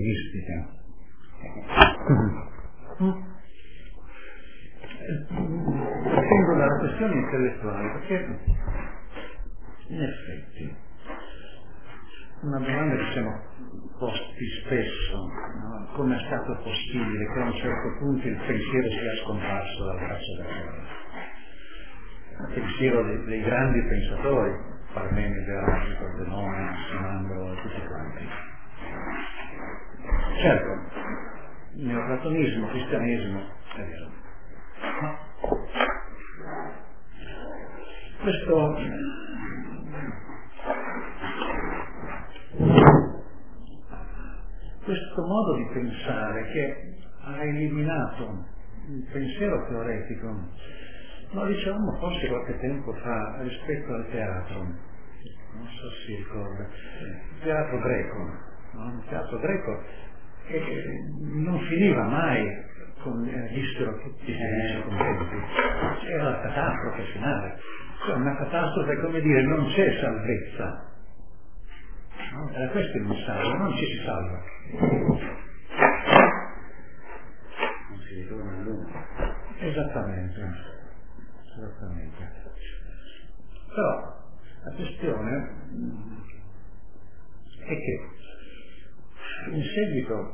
mistica. Partendo dalla questione intellettuale, perché in effetti una domanda che siamo posti spesso, no? Come è stato possibile che a un certo punto il pensiero sia scomparso dalla faccia della terra? Il pensiero dei grandi pensatori, Parmenide, Aristotele, Zenone, Simandro e tutti quanti. Certo, neoplatonismo, cristianesimo, è vero. Ma questo modo di pensare che ha eliminato il pensiero teoretico, lo dicevamo forse qualche tempo fa rispetto al teatro, non so se si ricorda, il teatro greco, no? Il teatro greco non finiva mai con vissero tutti felici contenti, era la catastrofe finale, cioè una catastrofe, come dire, non c'è salvezza. No? Era questo il messaggio, non ci si salva. Non si ritorna a lungo. Esattamente. Però la questione è che in seguito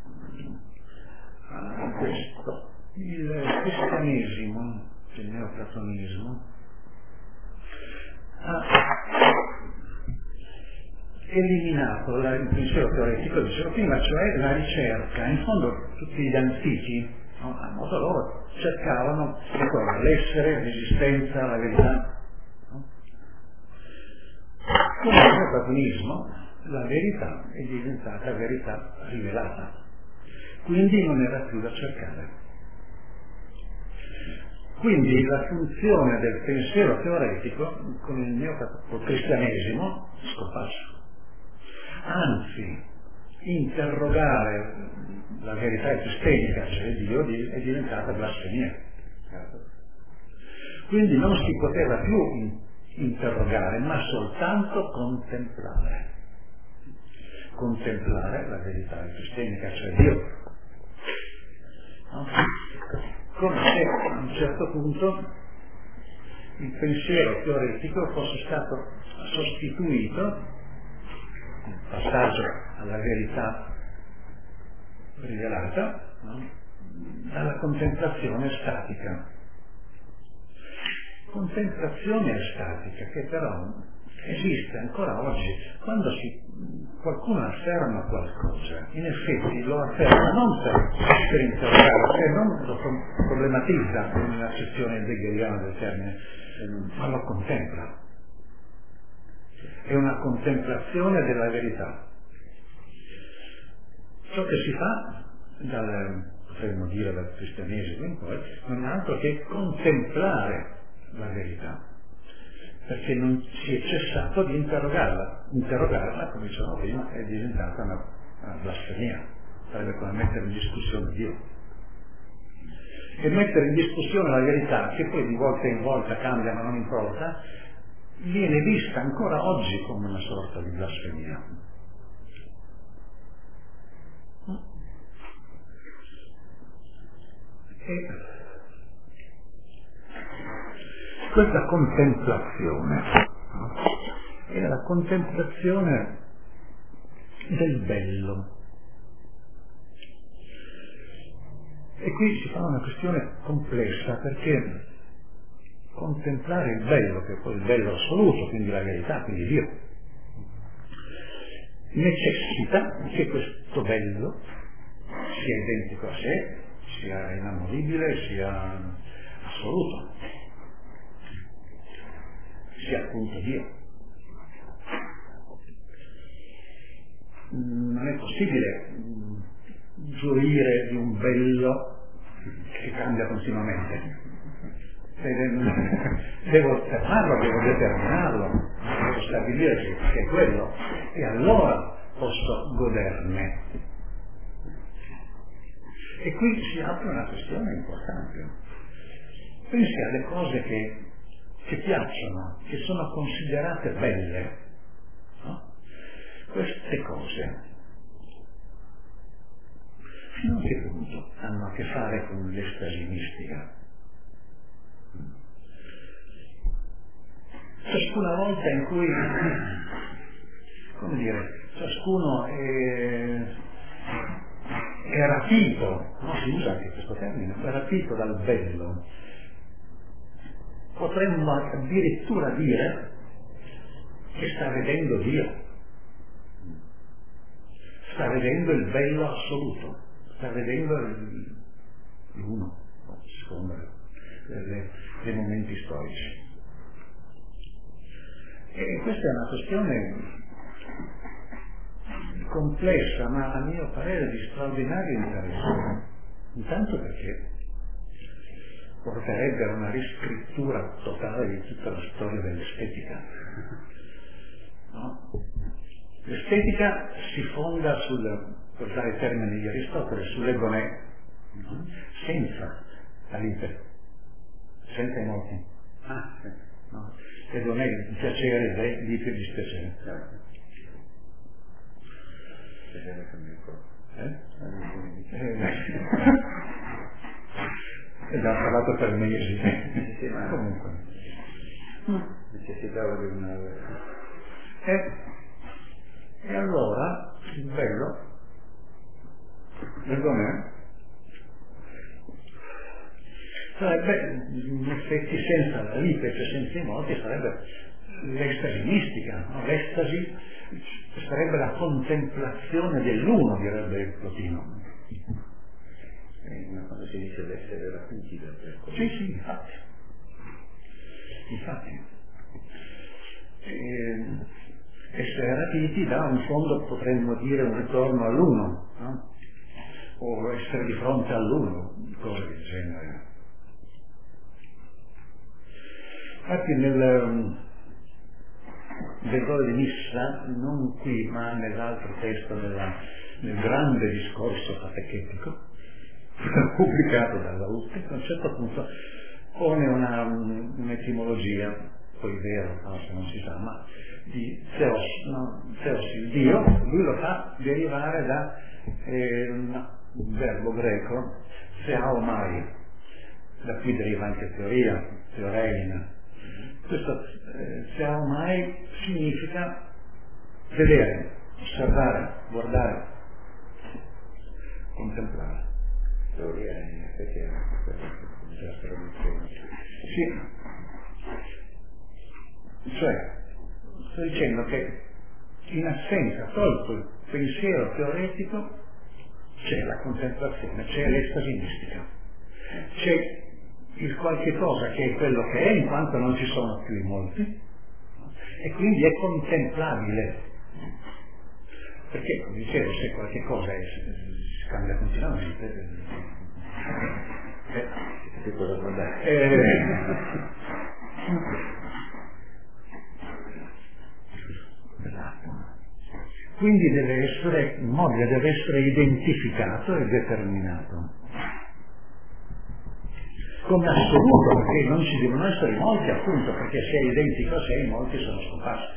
a questo il cristianesimo, il neoplatonismo, ha eliminato il pensiero teoretico, dicevo prima, cioè la ricerca. In fondo tutti gli antichi, no, a modo loro, cercavano l'essere, l'esistenza, la verità. No? Con il neoplatonismo la verità è diventata verità rivelata, quindi non era più da cercare. Quindi la funzione del pensiero teoretico con il cristianesimo è scomparsa. Anzi, interrogare la verità epistemica, cioè Dio, è diventata blasfemia. Quindi non si poteva più interrogare, ma soltanto contemplare. Contemplare la verità epistemica, cioè Dio. No? Come se a un certo punto il pensiero teoretico fosse stato sostituito, il passaggio alla verità rivelata, no? Dalla contemplazione statica. Contemplazione statica che però esiste ancora oggi. Quando qualcuno afferma qualcosa, in effetti lo afferma non per interrogare, cioè non lo problematizza in un'accezione heideggeriana del termine, ma lo contempla. È una contemplazione della verità. Ciò che si fa, potremmo dire dal cristianesimo in poi, non è altro che contemplare la verità, perché non si è cessato di interrogarla. Interrogarla, come dicevamo prima, è diventata una blasfemia, sarebbe come mettere in discussione Dio. E mettere in discussione la verità, che poi di volta in volta cambia ma non importa, viene vista ancora oggi come una sorta di blasfemia. E questa contemplazione è la contemplazione del bello. E qui si fa una questione complessa, perché contemplare il bello, che è poi il bello assoluto, quindi la verità, quindi Dio, necessita che questo bello sia identico a sé, sia inamovibile, sia assoluto, sia appunto Dio. Non è possibile gioire di un bello che cambia continuamente. Devo fermarlo, devo determinarlo, devo stabilire che è quello, e allora posso goderne. E qui si apre una questione importante. Pensi alle cose che piacciono, che sono considerate belle, no? Queste cose fino a che punto hanno a che fare con l'estasi mistica? Ciascuna volta in cui, come dire, ciascuno è rapito, no? Si usa anche questo termine, è rapito dal bello, potremmo addirittura dire che sta vedendo Dio, sta vedendo il bello assoluto, sta vedendo l'uno, secondo dei momenti storici. E questa è una questione complessa, ma a mio parere di straordinario interesse. Intanto perché porterebbe a una riscrittura totale di tutta la storia dell'estetica. No? L'estetica si fonda per usare i termini di Aristotele, sull'egonè, no? senza i moti. No? Egonè, il piacere di più dispiacere. Abbiamo parlato per mesi. Sì, ma comunque necessitava di una... E allora il bello, l'egonè, sarebbe in effetti senza la lite, cioè senza i moti, sarebbe l'estasi mistica, no? L'estasi sarebbe la contemplazione dell'uno, direbbe Plotino. Ma quando si dice l'essere rapiti da qualcosa. Sì, infatti. Essere rapiti da un fondo, potremmo dire, un ritorno all'uno, no? O essere di fronte all'uno, cose del genere. Infatti nel Dell'ora di Missa, non qui ma nell'altro testo nel grande discorso catechetico pubblicato dalla UTE, a un certo punto pone un'etimologia, poi vero, se non si sa, ma di Theos, il Dio, lui lo fa derivare da un verbo greco, theaomai, da cui deriva anche teoria, teoreina. Questo theaomai significa vedere, osservare, guardare, contemplare. Teoria in effetti è la traduzione. Sì, cioè sto dicendo che in assenza, tolto il pensiero teoretico, c'è la contemplazione, c'è l'estasi mistica, c'è il qualche cosa che è quello che è, in quanto non ci sono più i molti, e quindi è contemplabile, perché, come dicevo, se qualche cosa si cambia continuamente, che cosa guardare? Esatto. Quindi deve essere immobile, deve essere identificato e determinato come assoluto, perché non ci devono essere molti, appunto, perché se è identico a sé i molti sono scomparsi.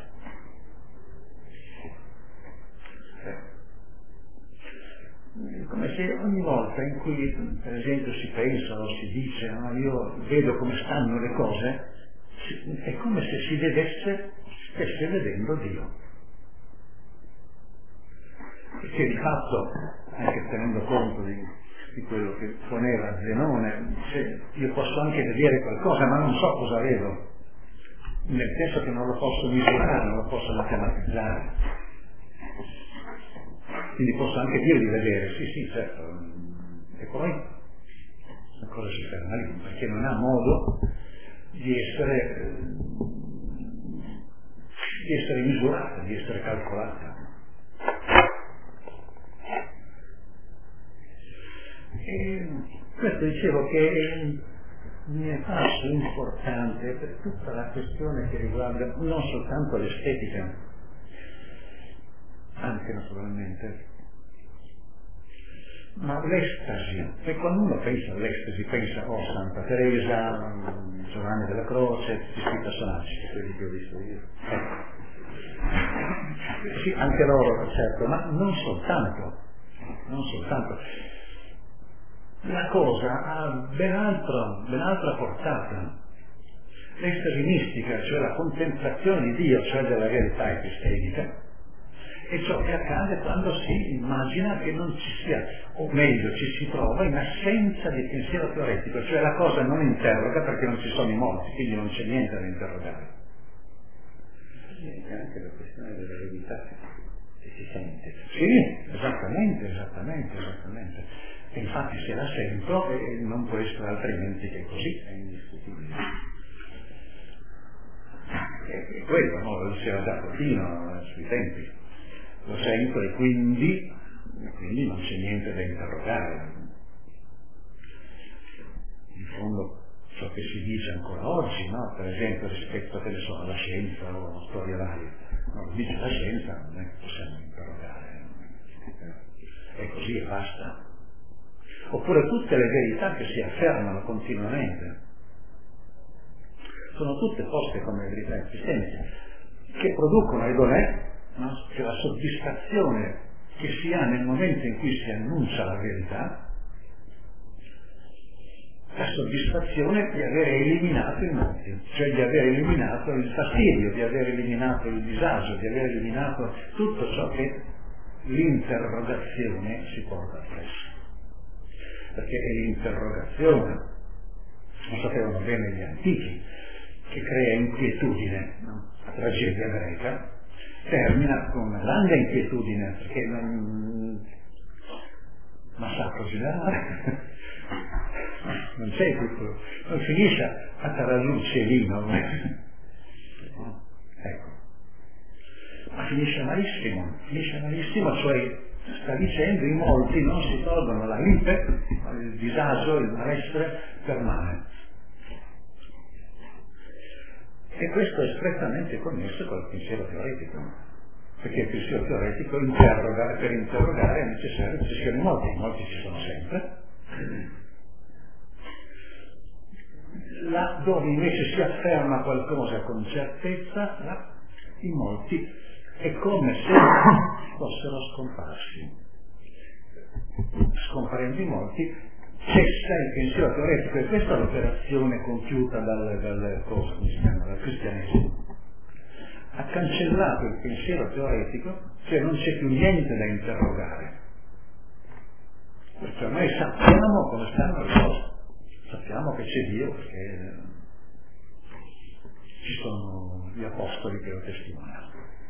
Come se ogni volta in cui per esempio si pensa o si dice no, io vedo come stanno le cose, è come se si stesse vedendo Dio. Perché di fatto, anche tenendo conto di quello che poneva Zenone, io posso anche vedere qualcosa ma non so cosa vedo, nel senso che non lo posso misurare, non lo posso matematizzare. Quindi posso anche dire di vedere, sì, certo, e poi la cosa si ferma lì, perché non ha modo di essere misurata, di essere calcolata. E questo dicevo che mi è parso importante per tutta la questione che riguarda non soltanto l'estetica, anche naturalmente, ma l'estasi. E quando uno pensa all'estasi pensa Santa Teresa, Giovanni della Croce, tutti questi personaggi, quelli che ho visto io. Sì, anche loro, certo, ma non soltanto. la cosa ha ben altra portata. L'estasi mistica, cioè la contemplazione di Dio, cioè della verità epistemica, è ciò che accade quando si immagina che non ci sia, o meglio, ci si trova in assenza di pensiero teoretico, cioè la cosa non interroga perché non ci sono i morti, quindi non c'è niente da interrogare. È anche la questione della verità che si sente. Sì, esattamente. E infatti se la sento non può essere altrimenti che così, è indiscutibile. È quello, no? Lo diceva già Cotino sui tempi. Lo sento e quindi non c'è niente da interrogare. In fondo ciò che si dice ancora oggi, no? Per esempio rispetto alla scienza o alla storia varia, no? Dice la scienza, non è che possiamo interrogare, è così e basta. Oppure tutte le verità che si affermano continuamente sono tutte poste come verità esistenti, che producono, ed è, no? Che la soddisfazione che si ha nel momento in cui si annuncia la verità, la soddisfazione di aver eliminato i morti, cioè di aver eliminato il fastidio, di aver eliminato il disagio, di aver eliminato tutto ciò che l'interrogazione si porta appresso. Perché è l'interrogazione, lo sapevano bene gli antichi, che crea inquietudine, no? La tragedia greca termina con una grande inquietudine, perché massacro generale, non c'è tutto, non finisce a Tarasù Cielino, ecco, ma finisce malissimo, cioè sta dicendo in molti non si tolgono la gripe, il disagio, il malessere permane. E questo è strettamente connesso col pensiero teoretico, perché il pensiero teoretico interroga, e per interrogare è necessario che ci siano i molti ci sono sempre. Là dove invece si afferma qualcosa con certezza, là i molti è come se fossero scomparsi. Scomparendo i molti cessa il pensiero teoretico, e questa è l'operazione compiuta dal cristianesimo. Ha cancellato il pensiero teoretico, cioè non c'è più niente da interrogare. Perché noi sappiamo come stanno le cose, sappiamo che c'è Dio perché ci sono gli apostoli che lo testimoniano.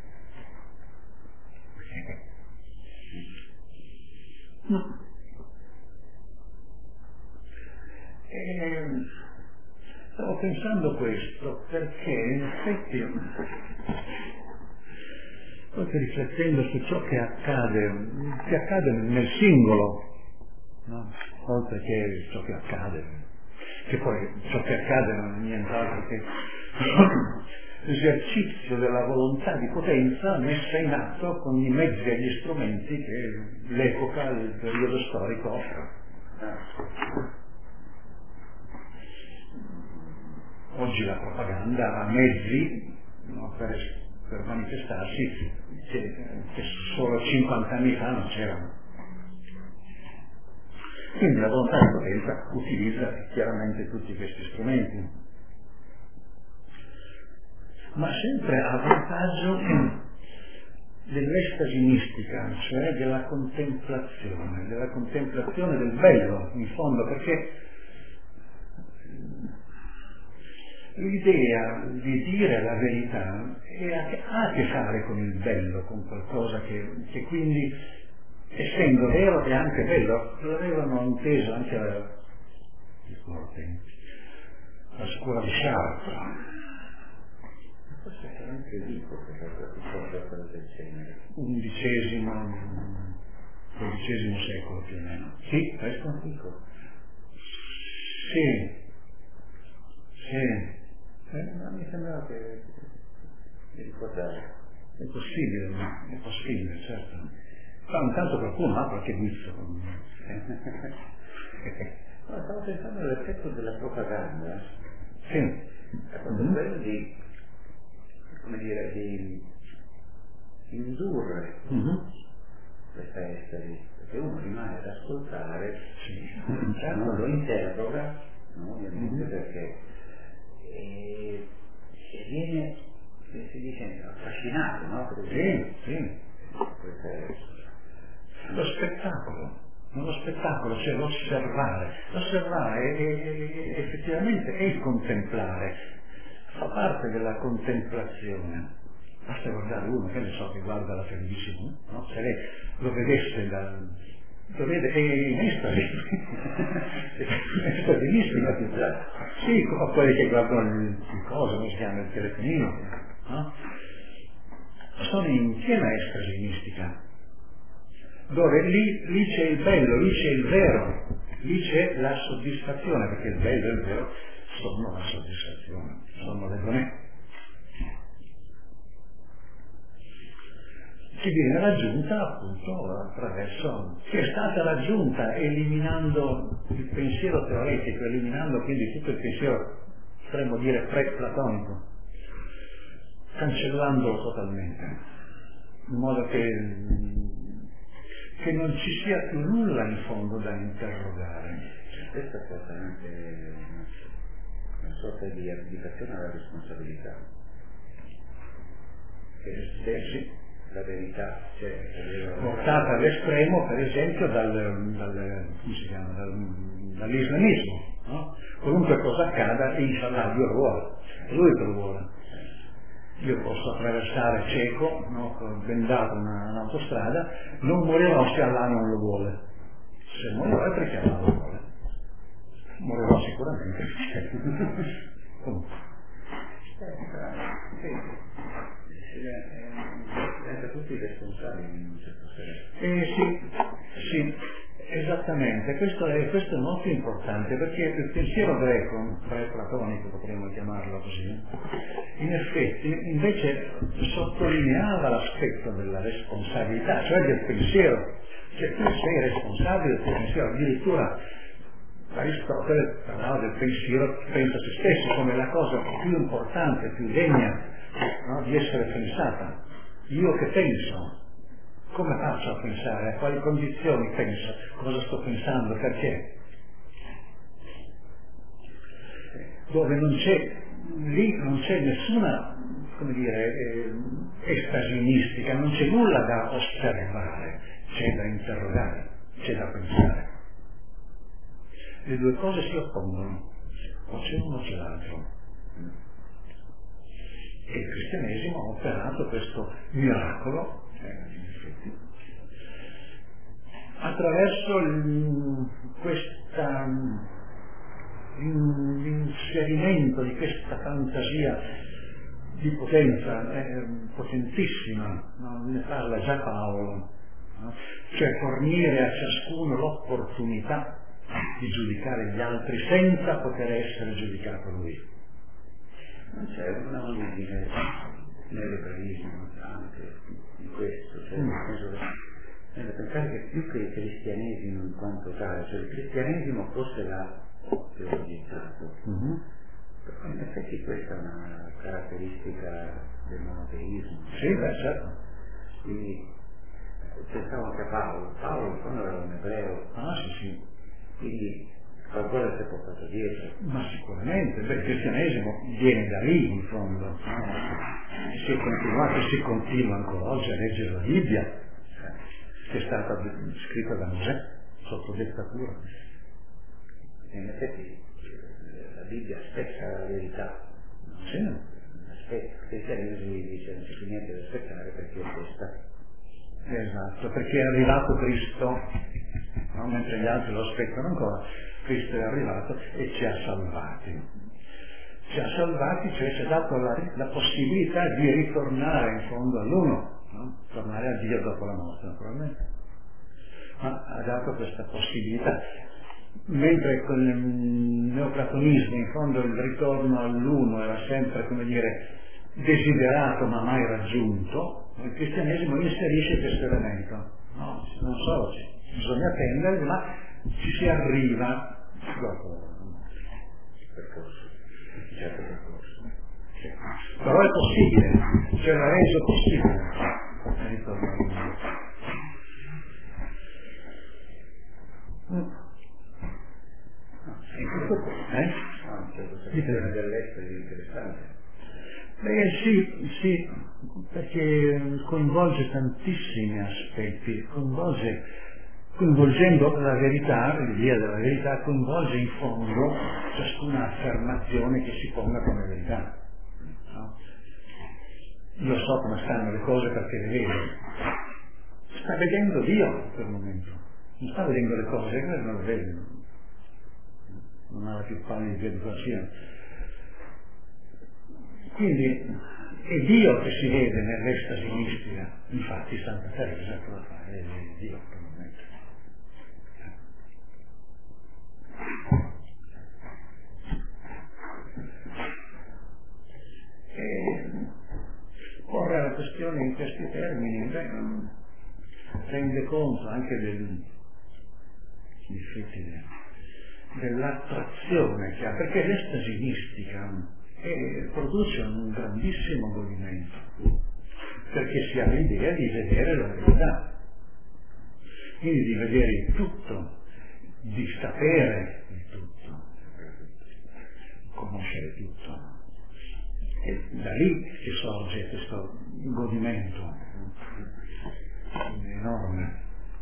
Stavo pensando questo perché in effetti, poi riflettendo su ciò che accade nel singolo, no? Oltre che ciò che accade, che poi ciò che accade non è nient'altro che l'esercizio della volontà di potenza messa in atto con i mezzi e gli strumenti che l'epoca, il periodo storico offre. Oggi la propaganda ha mezzi, no, per manifestarsi che solo 50 anni fa non c'erano. Quindi la volontà di potenza utilizza chiaramente tutti questi strumenti, ma sempre a vantaggio dell'estasi mistica, cioè della contemplazione del bello, in fondo, perché l'idea di dire la verità ha a che fare con il bello, con qualcosa che quindi, essendo vero, è anche bello. L'avevano inteso anche la scuola di Chartres. Forse era anche Vico che aveva qualcosa del genere. XII secolo più o meno. Sì, questo? Vico. Sì. Ma mi sembrava che mi ricordare. È possibile, certo. Ma intanto qualcuno ha qualche guizzo. Stavo pensando all'effetto della propaganda. Sì. È proprio quello di, come dire, di indurre questa estasi, perché uno rimane ad ascoltare certo. No? Lo interroga, no? Ovviamente, perché viene, si dice, affascinato, no? Sì. Lo spettacolo, cioè l'osservare è effettivamente è il contemplare, fa parte della contemplazione. Basta guardare uno, che ne so, che guarda la televisione, no? Se lei lo vedesse lo vede, è in estasi, è mistica. Sì, come quelli che guardano il coso, come si chiama, il telefonino, no? Sono in piena estasi mistica, dove lì c'è il bello, lì c'è il vero, lì c'è la soddisfazione, perché il bello e il vero sono la soddisfazione, sono l'egoné. Che viene raggiunta appunto attraverso, che è stata raggiunta eliminando il pensiero teoretico, eliminando quindi tutto il pensiero, potremmo dire pre-platonico, cancellandolo totalmente, in modo che non ci sia più nulla in fondo da interrogare. Questa porta anche una sorta di abdicazione alla responsabilità. Sì. La verità, portata all'estremo per esempio dall'islamismo, no? Qualunque cosa accada, inshallah, Dio lo vuole, è lui che lo vuole. Io posso attraversare cieco, no? Bendato un'autostrada, non morirò se Allah non lo vuole. Se morirò è perché Allah lo vuole. Morirò sicuramente. Comunque. Diventa tutti responsabili in un certo senso. Sì, esattamente, questo è molto importante, perché il pensiero greco, pre-platonico potremmo chiamarlo così, in effetti invece sottolineava l'aspetto della responsabilità, cioè del pensiero, cioè tu sei responsabile del tuo pensiero, addirittura Aristotele parlava del pensiero, pensa a se stesso come la cosa più importante, più degna, no, di essere pensata. Io che penso, come faccio a pensare? A quali condizioni penso? Cosa sto pensando? Perché? Dove lì non c'è nessuna, come dire, estasi mistica, non c'è nulla da osservare, c'è da interrogare, c'è da pensare. Le due cose si oppongono, o c'è uno o c'è l'altro. E il cristianesimo ha operato questo miracolo, in effetti, attraverso l'inserimento di questa fantasia di potenza potentissima, no? Ne parla già Paolo, no? Cioè fornire a ciascuno l'opportunità di giudicare gli altri senza poter essere giudicato lui. Non c'è una origine nell'ebraismo anche in questo, cioè nel senso che pensare che più che il cristianesimo in quanto tale, cioè il cristianesimo forse l'ha teologizzato, però in effetti questa è una caratteristica del monoteismo. Sì, beh, certo. Quindi pensavo anche a Paolo quando era un ebreo. Ah, sì. Quindi qualcosa si è portato dietro. Ma sicuramente, il cristianesimo viene da lì in fondo, no? Si continua ancora oggi a leggere la Bibbia, che è stata scritta da Mosè sotto dettatura. E in effetti la Bibbia aspetta la verità. Sì. Il cristianesimo dice non c'è più niente da aspettare perché è questa. Esatto, perché è arrivato Cristo, no? Mentre gli altri lo aspettano ancora, Cristo è arrivato e ci ha salvati. Ci ha salvati, cioè ci ha dato la possibilità di ritornare in fondo all'uno, no? Tornare a Dio dopo la morte, naturalmente. Ma ha dato questa possibilità. Mentre con il neoplatonismo, in fondo, il ritorno all'uno era sempre, come dire, desiderato ma mai raggiunto, il cristianesimo inserisce questo elemento. No, non solo bisogna attendere, ma ci si arriva dopo il percorso, un certo percorso. Sì. Però è possibile, cioè l'ha reso possibile. Questa questione dell'estero è interessante. Beh sì, perché coinvolge tantissimi aspetti, coinvolgendo la verità, l'idea della verità coinvolge in fondo ciascuna affermazione che si ponga come verità. No? Io so come stanno le cose perché le vedo. Sta vedendo Dio in quel momento, non sta vedendo le cose, quello non le vede, non ha la più pallida idea di cosa sia. Quindi è Dio che si vede nell'estasi mistica, infatti Santa Teresa cosa fa? È Dio in quel momento. E porre la questione in questi termini rende conto anche dell'attrazione che ha, perché l'estasi mistica produce un grandissimo godimento, perché si ha l'idea di vedere la verità, quindi di vedere il tutto, di sapere il tutto, conoscere tutto. E da lì che sorge questo godimento enorme.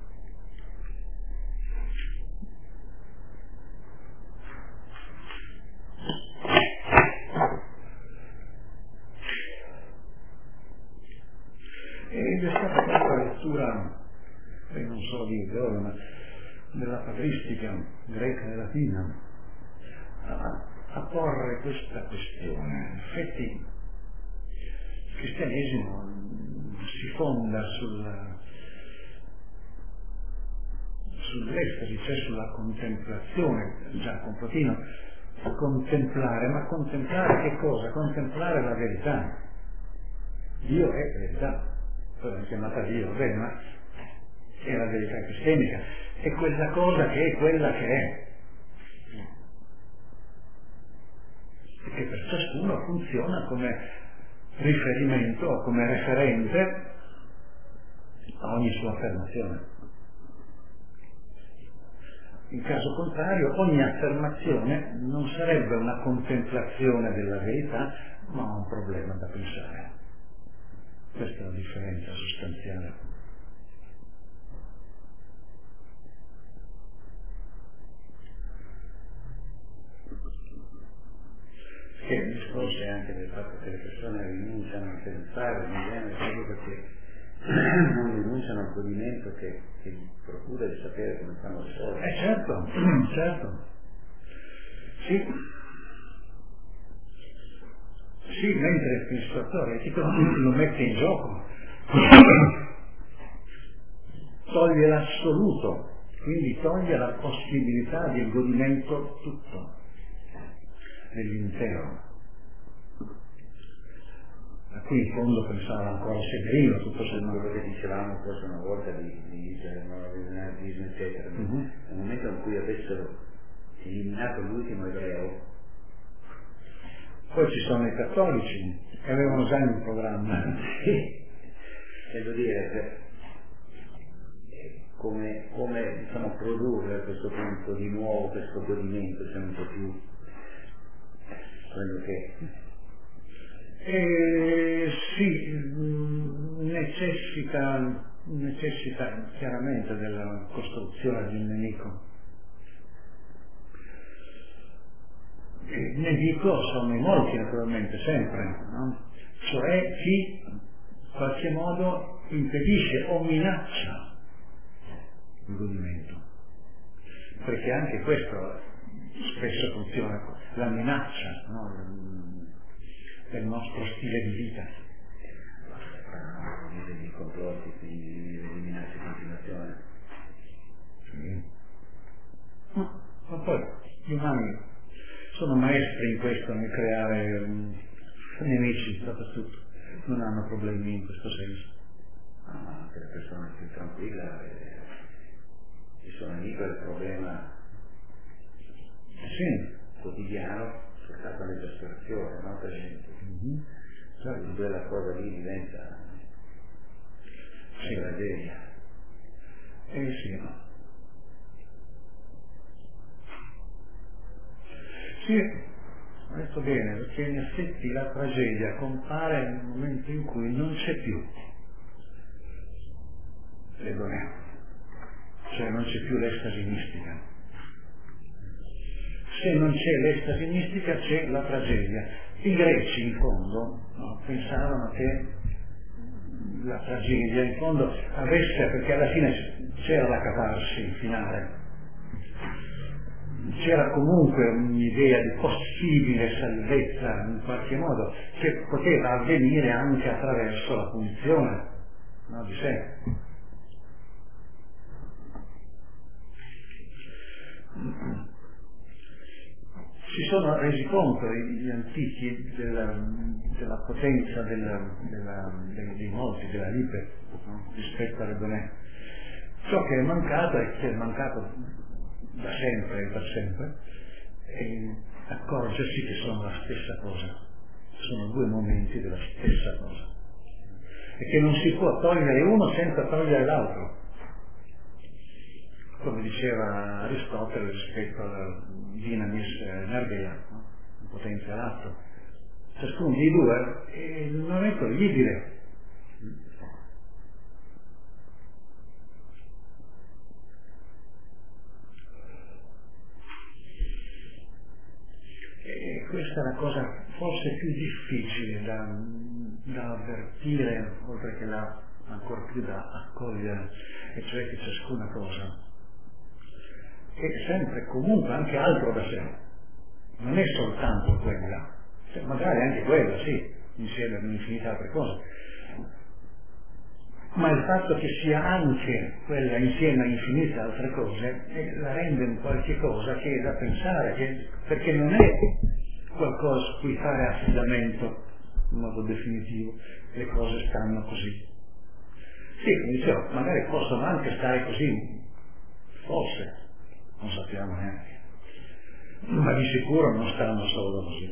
Ed è stata fatta la lettura, non so di dove, ma della patristica greca e latina, a porre questa questione. In effetti il cristianesimo si fonda sull'estasi, cioè sulla contemplazione, già completino, contemplare, ma contemplare che cosa? Contemplare la verità. Dio è verità, poi l'hanno chiamata Dio, bene, ma è la verità cristianica, è quella cosa che è quella che è. E che per ciascuno funziona come riferimento, come referente a ogni sua affermazione. In caso contrario, ogni affermazione non sarebbe una contemplazione della verità, ma un problema da pensare. Questa è la differenza sostanziale. Che il discorso è anche del fatto che le persone rinunciano a pensare, proprio perché non rinunciano al godimento che procura di sapere come fanno le cose. Certo. Sì, mentre il istruttore lo mette in gioco, toglie l'assoluto, quindi toglie la possibilità del godimento tutto, dell'intero. A cui in fondo pensava ancora Severino, tutto sommato. Quello che dicevamo forse una volta di Disney, eccetera. Nel momento in cui avessero eliminato l'ultimo ebreo, poi ci sono i cattolici che avevano già in programma. Voglio dire, come diciamo, produrre a questo punto di nuovo questo godimento, c'è un po' più quello che necessita chiaramente della costruzione di un nemico. Nemico sono in molti naturalmente, sempre, no? Cioè chi in qualche modo impedisce o minaccia il godimento, perché anche questo spesso funziona, la minaccia, no? Del nostro stile di vita, di complotti, di minacce di continuazione. Ma poi gli umani sono maestri in questo, nel creare nemici dappertutto, non hanno problemi in questo senso. Ma anche la persona più tranquilla ci sono nemico del problema quotidiano portato all'esasperazione, no? Per esempio. Certo. Quella cosa lì diventa una tragedia. Sì, ha detto bene, perché in effetti la tragedia compare nel momento in cui non c'è più l'edoneo, cioè non c'è più l'estasi mistica. Se non c'è l'estasi mistica c'è la tragedia. I greci in fondo pensavano che la tragedia in fondo avesse, perché alla fine c'era la catarsi finale, c'era comunque un'idea di possibile salvezza in qualche modo che poteva avvenire anche attraverso la punizione, no, di sé. Si sono resi conto gli antichi della potenza dei molti, della libe, no? Rispetto all'edoneo. Ciò che è mancato e che è mancato da sempre e per sempre è accorgersi che sono la stessa cosa, sono due momenti della stessa cosa e che non si può togliere uno senza togliere l'altro, come diceva Aristotele rispetto alla dinamis energeia, no? Potenza l'atto. Ciascuno dei due non è toglibile. E questa è la cosa forse più difficile da avvertire, oltre che ancor più da accogliere, e cioè che ciascuna cosa è sempre comunque anche altro da sé, non è soltanto quella, cioè, magari anche quella, sì, insieme ad un'infinità di altre cose, ma il fatto che sia anche quella insieme a infinite altre cose la rende un qualche cosa che è da pensare, perché non è qualcosa su cui fare affidamento in modo definitivo, le cose stanno così. Sì, come dicevo, magari possono anche stare così, forse, non sappiamo neanche, ma di sicuro non stanno solo così.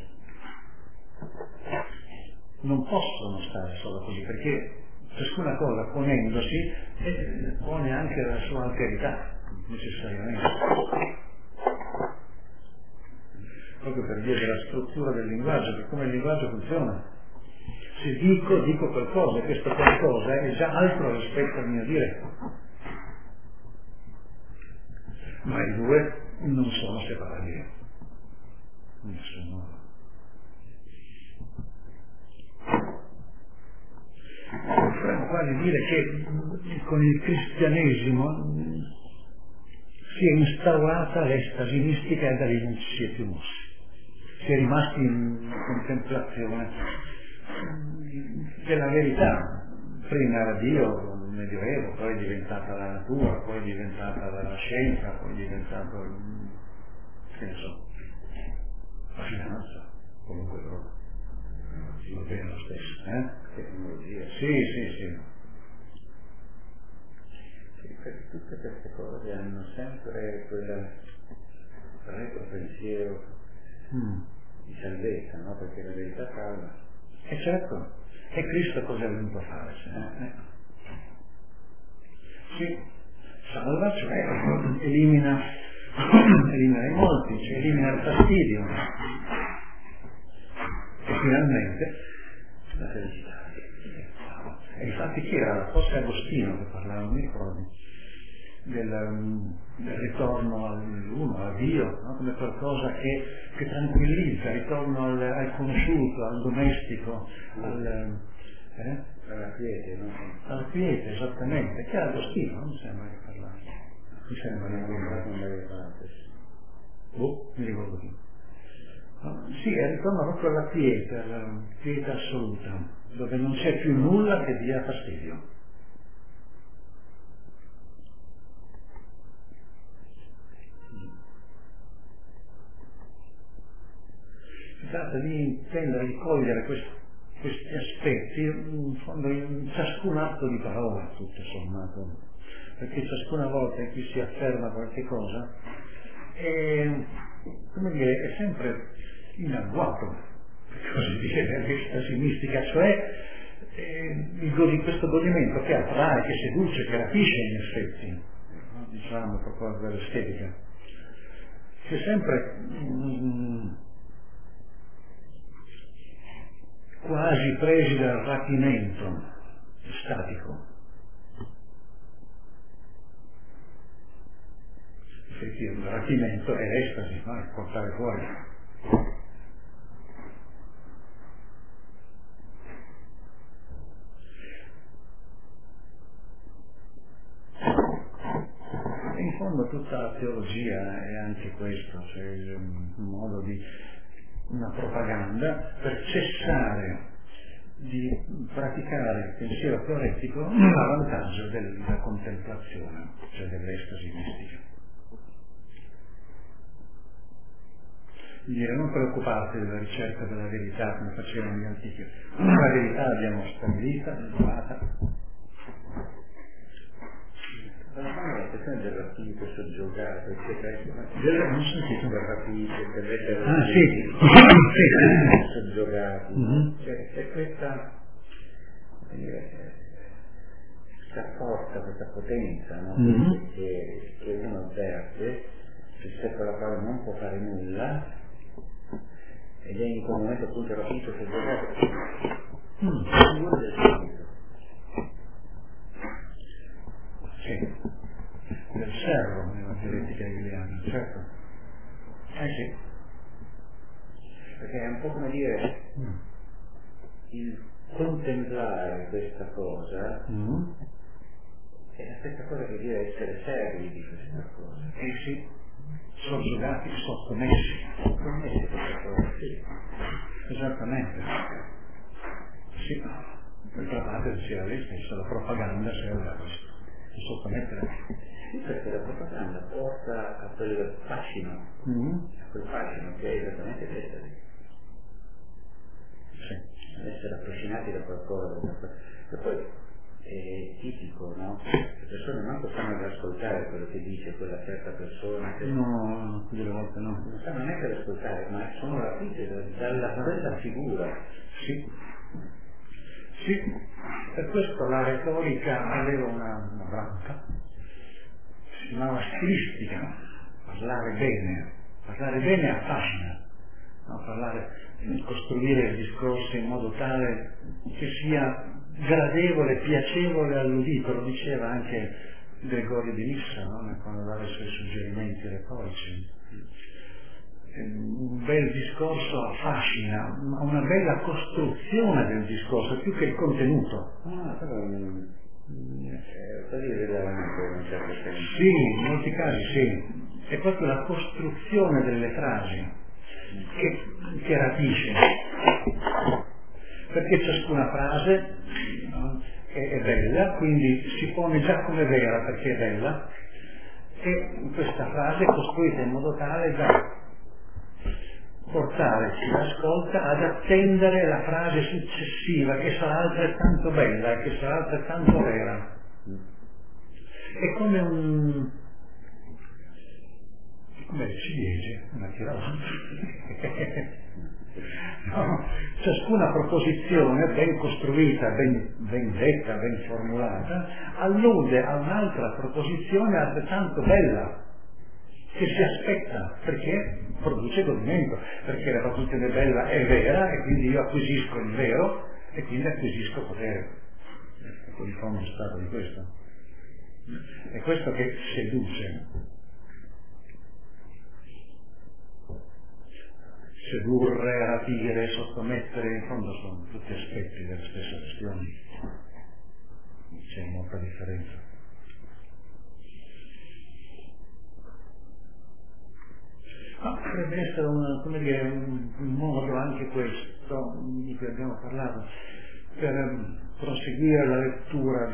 Non possono stare solo così, perché ciascuna cosa ponendosi pone anche la sua alterità, necessariamente. Proprio per via della struttura del linguaggio, per come il linguaggio funziona. Se dico qualcosa, e questo qualcosa è già altro rispetto al mio dire. Ma i due non sono separabili. In nessun modo. Potremmo quasi dire che con il cristianesimo si è instaurata l'estasi mistica e da lì non ci si è più mossi. Si è rimasti in contemplazione della verità. Prima era Dio, il Medioevo, poi è diventata la natura, poi è diventata la scienza, poi è diventato, che ne so, la finanza, qualunque cosa. Va bene lo stesso, tecnologia. Sì. Tutte queste cose hanno sempre quel retropensiero di salvezza, no? Perché la verità salva. E certo, e Cristo cosa è venuto a fare? Sì, salva, cioè elimina i molti, cioè elimina il fastidio. E finalmente la felicità. E infatti chi era? Forse Agostino che parlava, non mi ricordo, del ritorno all'uno, a Dio, no? Come qualcosa che tranquillizza, ritorno al conosciuto, al domestico, alla quiete, no? Alla quiete, esattamente. Che era Agostino, non mi sembra che parlava. Mi sembra che mi ricordo più. Sì, ritorno proprio alla quiete assoluta, dove non c'è più nulla che dia fastidio. Si tratta di intendere, di cogliere questi aspetti, in fondo in ciascun atto di parola, tutto sommato, perché ciascuna volta in cui si afferma qualche cosa come dire, è sempre in agguato, per così dire, l'estasi mistica, cioè questo godimento che attrae, che seduce, che rapisce in effetti, diciamo a proposito dell'estetica. C'è sempre quasi presi dal rapimento statico. Il rapimento è l'estasi, no? Il portare fuori. In fondo tutta la teologia è anche questo, cioè un modo di una propaganda per cessare di praticare il pensiero teoretico a vantaggio della contemplazione, cioè dell'estasi mistica. Dire non preoccuparti della ricerca della verità come facevano gli antichi, la verità l'abbiamo stabilita, trovata. La questione del rapito soggiogato, eccetera, Non sentito del rapito, dell'essere soggiogati, cioè c'è questa forza, questa potenza, no? che uno avverte, rispetto alla quale non può fare nulla, ed è in quel momento appunto il rapito soggiogato figura del spirito. Sì, del servo nella dialettica hegeliana, certo. Sì. Perché è un po' come dire il contemplare questa cosa è la stessa cosa che dire essere servi di questa cosa. Sì, soggiogati, sottomessi. Sottomessi questa cosa, sì. Esattamente. Sì, d'altra parte sia lei stessa, la propaganda serve a questo. Sottomettere. Sì, perché la propaganda porta a quel fascino, a quel fascino che è esattamente l'estasi. Sì. Essere affascinati da qualcosa. E poi è tipico, no? Le persone manco sanno ad ascoltare quello che dice quella certa persona. No, delle volte no. Non sanno neanche ad ascoltare, ma sono rapite dalla quella figura. Sì. Sì, per questo la retorica aveva una branca, si chiamava stilistica, parlare bene affascina, no? Costruire il discorso in modo tale che sia gradevole, piacevole all'udito, lo diceva anche Gregorio di Nissa, no? Quando dava i suoi suggerimenti retorici. Un bel discorso affascina, una bella costruzione del discorso, più che il contenuto. Così rilevante in un certo senso. Sì, in molti casi sì. È proprio la costruzione delle frasi che rapisce. Perché ciascuna frase è bella, quindi si pone già come vera perché è bella, e questa frase è costruita in modo tale da portare chi l'ascolta ad attendere la frase successiva che sarà altrettanto bella, che sarà altrettanto vera. È come come le ciliegie, una tira l'altra. No, ciascuna proposizione ben costruita, ben detta, ben formulata, allude a un'altra proposizione altrettanto bella, che si aspetta, perché produce godimento, perché la proposizione bella è vera e quindi io acquisisco il vero e quindi acquisisco potere. Ecco il fondo stato di questo. È questo che seduce. Sedurre, rapire, sottomettere, in fondo sono tutti aspetti della stessa questione. C'è molta differenza. Ma potrebbe essere un modo anche questo di cui abbiamo parlato per proseguire la lettura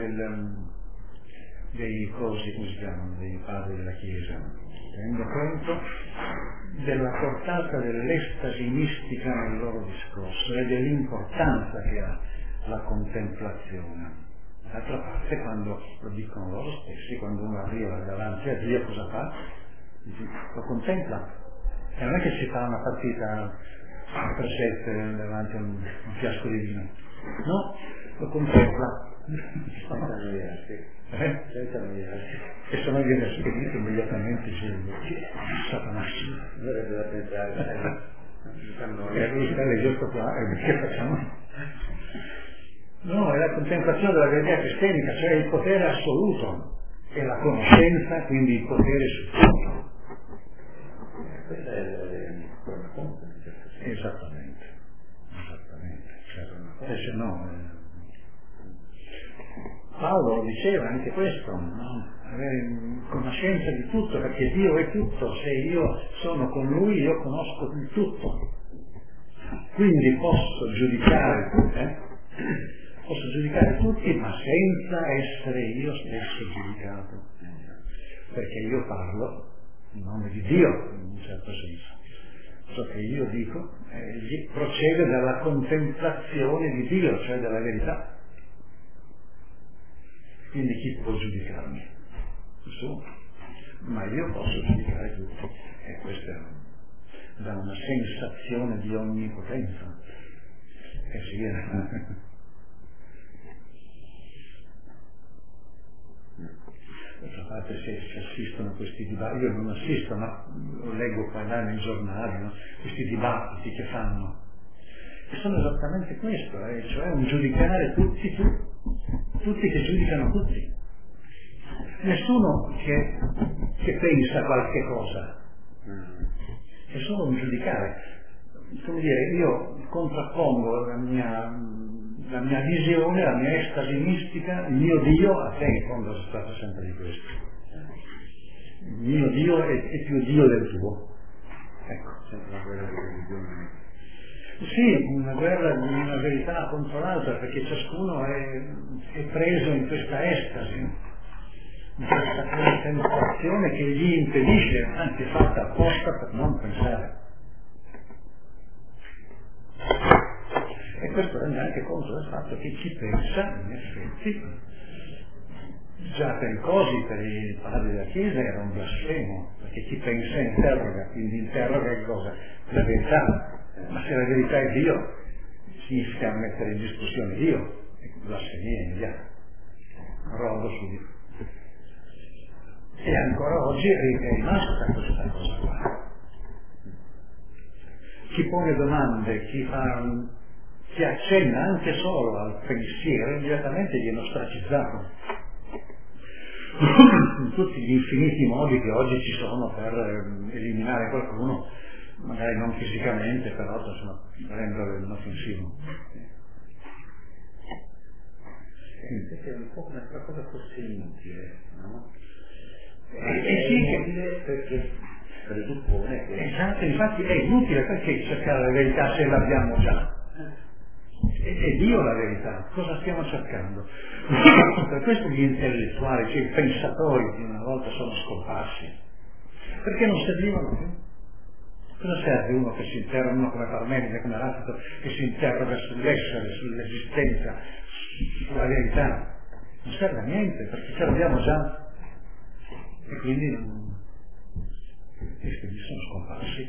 dei cosi, come si chiamano, dei padri della Chiesa, tenendo conto della portata dell'estasi mistica nel loro discorso e dell'importanza che ha la contemplazione. D'altra parte, quando lo dicono loro stessi, quando uno arriva davanti a Dio, cosa fa? Lo contempla. E non è che si fa una partita a 3-7 davanti a un fiasco di vino. No, lo contempla. E se non viene spedito immediatamente Satana. Allora bisogna pensare, e lui sta lì, io sto qua, e che facciamo? No, è la contemplazione della verità cristianica, cioè il potere assoluto e la conoscenza, quindi il potere su tutto. Questa è una cosa, Esattamente, certo. Se no, Paolo lo diceva anche questo, no? Avere conoscenza di tutto, perché Dio è tutto, se io sono con Lui io conosco il tutto, quindi posso giudicare tutti, ma senza essere io stesso giudicato, perché io parlo in nome di Dio, in un certo senso. Ciò che io dico procede dalla contemplazione di Dio, cioè della verità. Quindi chi può giudicarmi? Nessuno. Ma io posso giudicare tutti. E questo dà una sensazione di onnipotenza. D'altra parte se assistono a questi dibattiti, io non assisto, ma lo leggo qua e là nei giornali, no? Questi dibattiti che fanno, e sono esattamente questo, cioè un giudicare tutti che giudicano tutti. Nessuno che pensa qualche cosa, è solo un giudicare. Come dire, io contrappongo la mia visione, la mia estasi mistica, il mio Dio, a te in fondo è stato sempre di questo. Il mio Dio è più Dio del tuo. Ecco, sempre una guerra di religione. Sì, una guerra di una verità contro l'altra, perché ciascuno è preso in questa estasi, in questa contemplazione che gli impedisce, anzi fatta apposta per non pensare. E questo rende anche conto del fatto che chi pensa, in effetti, già per i cosi, per i padri della Chiesa era un blasfemo, perché chi pensa interroga, quindi interroga che cosa? La verità. Ma se la verità è Dio, significa mettere in discussione Dio, blasfemia immediata, rodo subito. E ancora oggi è rimasta questa cosa qua. Chi pone domande, chi accenna anche solo al pensiero, immediatamente viene ostracizzato. In tutti gli infiniti modi che oggi ci sono per eliminare qualcuno, magari non fisicamente, però insomma, rendere inoffensivo. È un po' come una cosa fosse inutile, no? È inutile perché presuppone che... Esatto, infatti è inutile perché cercare la verità se l'abbiamo già. È Dio la verità, cosa stiamo cercando? Per questo gli intellettuali, cioè i pensatori di una volta sono scomparsi, perché non servivano più. Cosa serve uno che si interroga, uno come Parmenide, come Eraclito, che si interroga sull'essere, sull'esistenza, sulla verità? Non serve a niente, perché ce l'abbiamo già. E quindi sono scomparsi.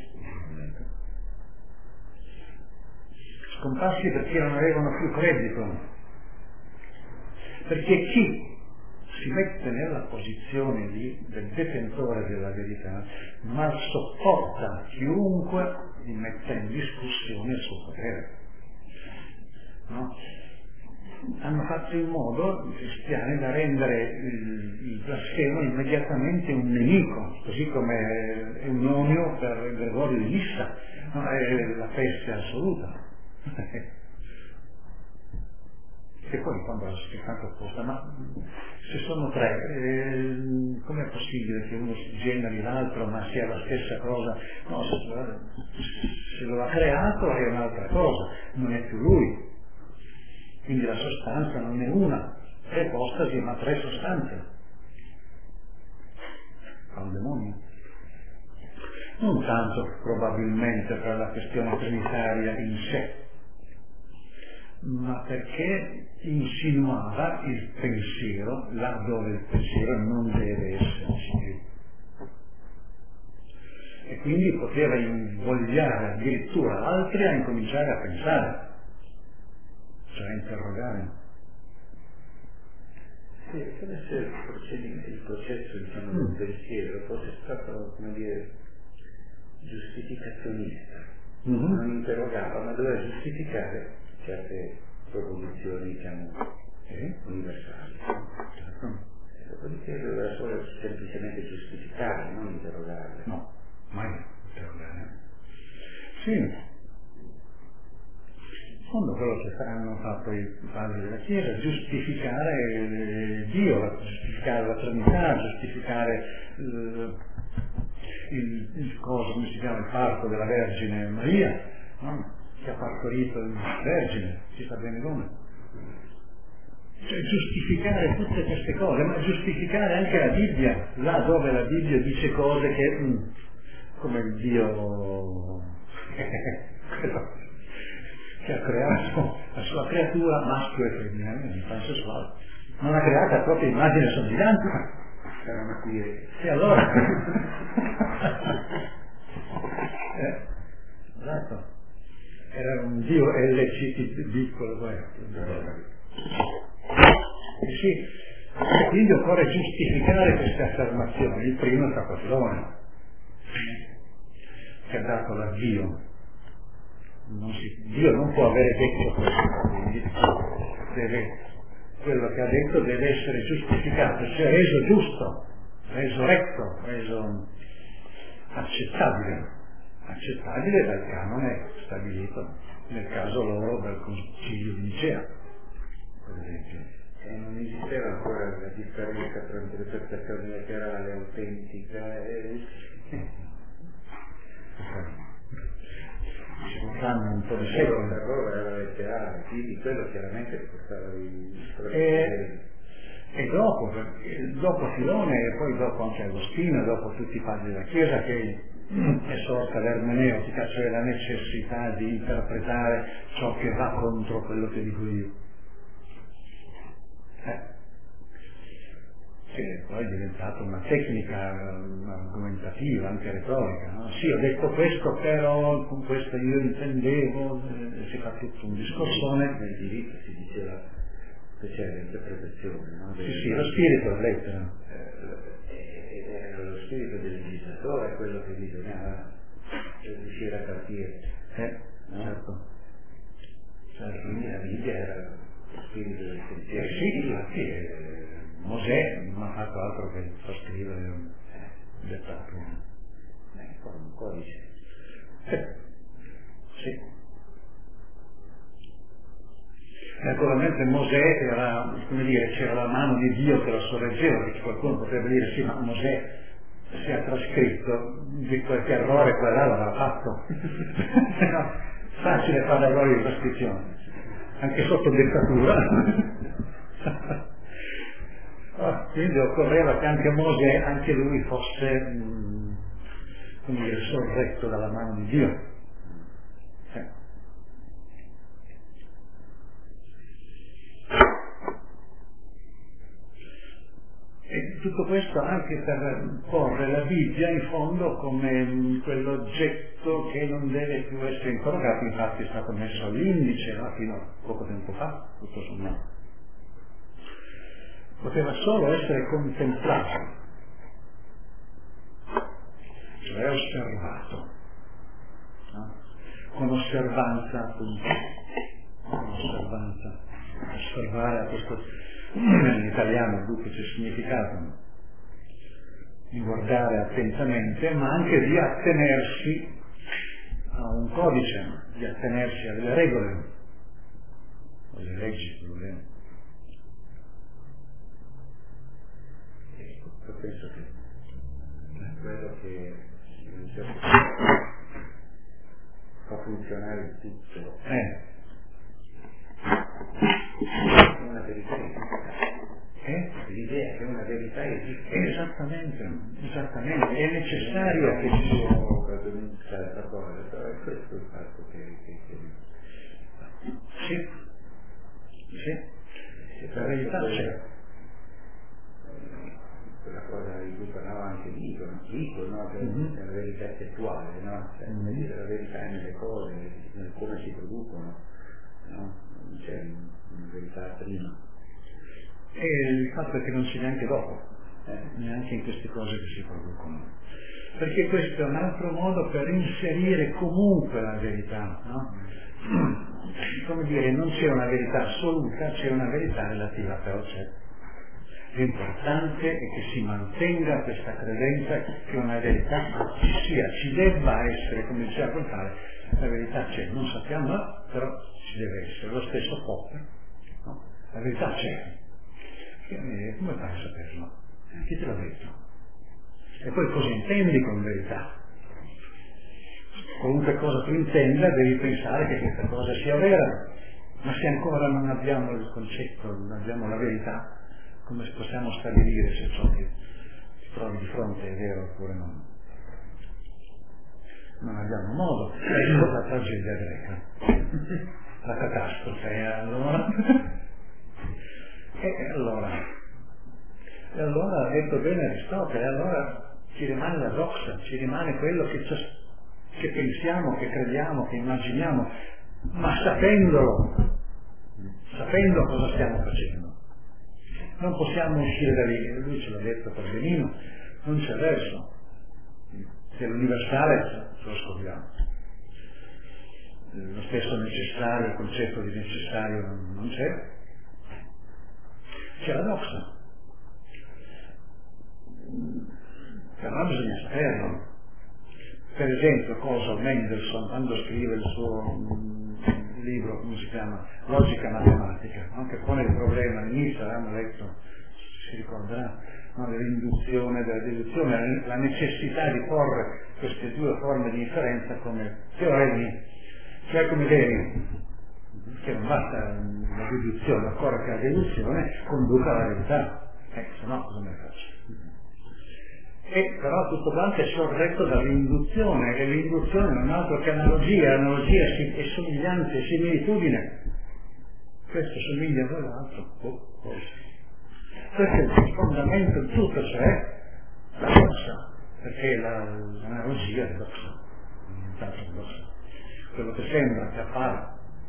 Scomparsi perché non avevano più credito. Perché chi si mette nella posizione del detentore della verità, ma sopporta chiunque gli metta in discussione il suo potere. No? Hanno fatto in modo, i cristiani, da rendere il blasfemo immediatamente un nemico, così come è un onio per Gregorio di Nissa, no? È la peste assoluta. E poi quando la spiegato apposta, ma se sono tre, com'è possibile che uno si generi l'altro ma sia la stessa cosa? No, se lo ha creato è un'altra cosa, non è più lui. Quindi la sostanza non è una, è ipostasi, ma tre sostanze. Fa un demonio. Non tanto probabilmente per la questione trinitaria in sé, ma perché insinuava il pensiero là dove il pensiero non deve esserci più. E quindi poteva invogliare addirittura altri a incominciare a pensare, cioè a interrogare. Sì, come se il processo del pensiero fosse stato, come dire, giustificazionista. Non interrogava, ma doveva giustificare certe proposizioni, diciamo, universali. Dopodiché doveva solo semplicemente giustificare, non interrogare. No, mai interrogare. Sì. In fondo quello che hanno fatto i padri della Chiesa, giustificare Dio, giustificare la Trinità, giustificare il come si chiama, il parto della Vergine Maria, no? Che ha partorito il Vergine, si sa bene come. Cioè giustificare tutte queste cose, ma giustificare anche la Bibbia, là dove la Bibbia dice cose che, come il Dio che ha creato la sua creatura maschio e femmina, pansessuale, non ha creato la propria immagine e somiglianza. Erano qui e allora esatto, era un Dio LCT piccolo poi. Sì, quindi occorre giustificare queste affermazioni. Il primo è stato Filone, che ha dato l'avvio. Dio non può avere detto questo, quello che ha detto deve essere giustificato, cioè reso giusto, reso retto, reso accettabile dal canone stabilito, nel caso loro dal Concilio di Nicea, per esempio. E non esisteva ancora la differenza tra interpretazione letterale e autentica ci vorranno un po' di secoli. Per loro era letterale, quindi quello chiaramente portava e dopo Filone e poi dopo anche Agostino e dopo tutti i padri della Chiesa che è sorta l'ermeneutica, cioè la necessità di interpretare ciò che va contro quello che dico io. Che poi è diventata una tecnica argomentativa, anche retorica, no? Sì, ho detto questo, però con questo io intendevo, si fa tutto un discorsone. Nel diritto si diceva che c'era l'interpretazione, no? Sì, lo spirito della lettera. Ed era lo spirito del legislatore quello che bisognava riuscire a capire. No? Certo. Quindi la Bibbia era lo spirito del pensiero. Sì, Mosè non ha fatto altro che trascrivere un dettato. Un codice. Sì. Naturalmente Mosè era, come dire, c'era la mano di Dio che lo sorreggeva, perché qualcuno potrebbe dire sì, ma Mosè si è trascritto, di qualche errore qua e là l'avrà fatto. No, facile fare errori di trascrizione, anche sotto dettatura. Quindi occorreva che anche Mosè, anche lui fosse come dire, sorretto dalla mano di Dio. E tutto questo anche per porre la Bibbia in fondo come quell'oggetto che non deve più essere interrogato, infatti è stato messo all'indice, no? Fino a poco tempo fa, tutto sommato. Poteva solo essere contemplato, cioè osservato, no? Con osservanza appunto, osservare a questo, in italiano il duplice significato, di guardare attentamente, ma anche di attenersi a un codice, di attenersi a delle regole, alle leggi, se vogliamo. Io penso che quello che in un certo senso fa funzionare il tutto è una verità esiste. L'idea che una verità esiste. Esattamente, è necessario che ci sia certa cosa, però è questo il fatto che sì, la verità c'è. Quella cosa di cui parlava anche Nico, no? Che è la verità effettuale, no? Cioè, la verità è nelle cose, nel come si producono, no? Non c'è una verità prima. E il fatto è che non c'è neanche dopo, neanche in queste cose che si producono. Perché questo è un altro modo per inserire comunque la verità, no? come dire, non c'è una verità assoluta, c'è una verità relativa, però c'è. L'importante è che si mantenga questa credenza che una verità ci sia, ci debba essere, come diceva quel padre, la verità c'è, non sappiamo, no, però ci deve essere, lo stesso Popper, no? La verità c'è. Come fai a saperlo? Chi te l'ha detto? E poi cosa intendi con verità? Qualunque cosa tu intenda devi pensare che questa cosa sia vera, ma se ancora non abbiamo il concetto, non abbiamo la verità, come possiamo stabilire se ciò che ti trovi di fronte è vero oppure no? Non abbiamo modo. Ecco la tragedia greca, la catastrofe, e allora ha detto bene Aristotele, allora ci rimane la doxa, ci rimane quello che pensiamo, che crediamo, che immaginiamo, ma sapendo cosa stiamo facendo. Non possiamo uscire da lì, lui ce l'ha detto per benino, non c'è verso. Se l'universale ce lo scopriamo. Lo stesso necessario, il concetto di necessario non c'è. C'è la doxa. Però bisogna saperlo. Per esempio, cosa Mendelssohn, quando scrive il suo libro, come si chiama, Logica matematica, no? Che pone il problema all'inizio, avevamo letto, si ricorderà, no? Dell'induzione, della deduzione, la necessità di porre queste due forme di inferenza come teoremi, cioè come veri, che non basta la deduzione, occorre che la deduzione conduca alla verità, se no cosa ne faccio? E però tutto quanto è sorretto dall'induzione, e l'induzione non è altro che analogia, analogia è somiglianza, è similitudine. Questo somiglia a quell'altro, questo è il fondamento di tutto, cioè la doxa, perché l'analogia è doxa, quello che sembra, che appare.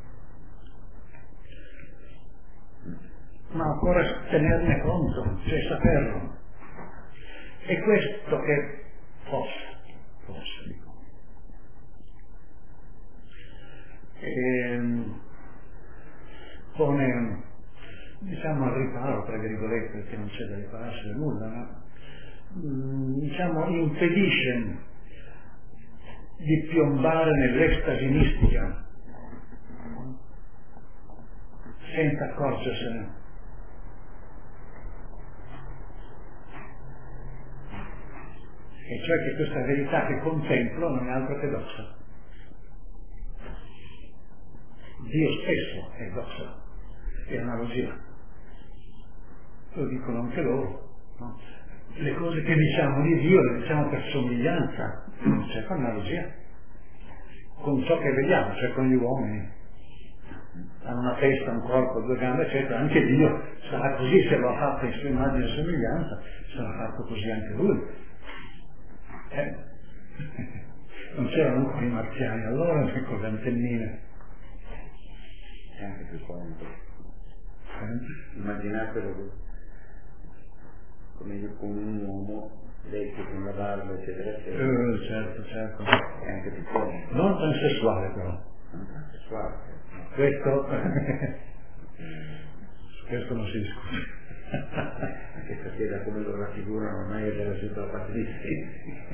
Ma occorre tenerne conto, cioè saperlo. E questo che forse dico, pone, diciamo, al riparo, tra virgolette, perché non c'è da ripararsi da nulla, ma diciamo impedisce di piombare nell'estasi mistica senza accorgersene. E cioè che questa verità che contemplo non è altro che doxa. Dio stesso è doxa, è analogia. Lo dicono anche loro, no? Le cose che diciamo di Dio le diciamo per somiglianza, cioè per analogia, con ciò che vediamo, cioè con gli uomini. Hanno una testa, un corpo, due gambe, eccetera. Anche Dio sarà così, se lo ha fatto in sua immagine e somiglianza, sarà fatto così anche lui. Non c'erano ancora i marziani, allora con le antennine. È anche più comodo. Immaginatelo come un uomo vecchio con la barba, eccetera, eccetera. Certo. È anche più comodo. Non tan sessuale però. Non tan sessuale. Questo non si discute. Anche perché da come lo raffigurano ormai è della città patrizia.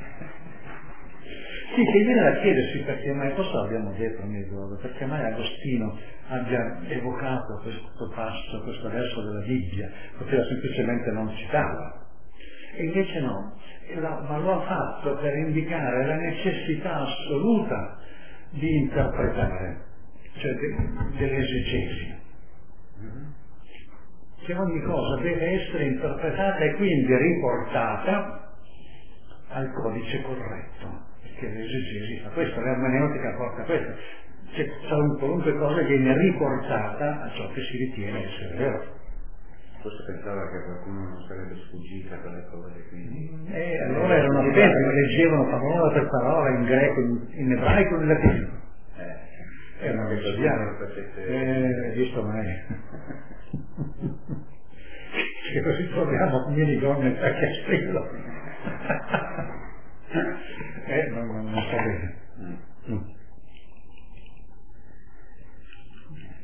Sì, che viene da chiedersi perché mai, questo l'abbiamo detto nel ricordo, perché mai Agostino abbia evocato questo passo, questo verso della Bibbia, poteva semplicemente non citarla. E invece no, ma lo ha fatto per indicare la necessità assoluta di interpretare, cioè dell'esegesi. Che ogni cosa deve essere interpretata e quindi riportata al codice corretto, perché l'esegesi fa questo, l'ermeneutica porta questo, c'è qualunque cosa viene riportata a ciò che si ritiene essere vero. Forse pensava che qualcuno non sarebbe sfuggita quelle cose, quindi... allora erano attenti, leggevano parola per parola in greco, in ebraico e in latino. Erano che studiare, visto mai. Che così troviamo minigonne a Castello. Non sta bene.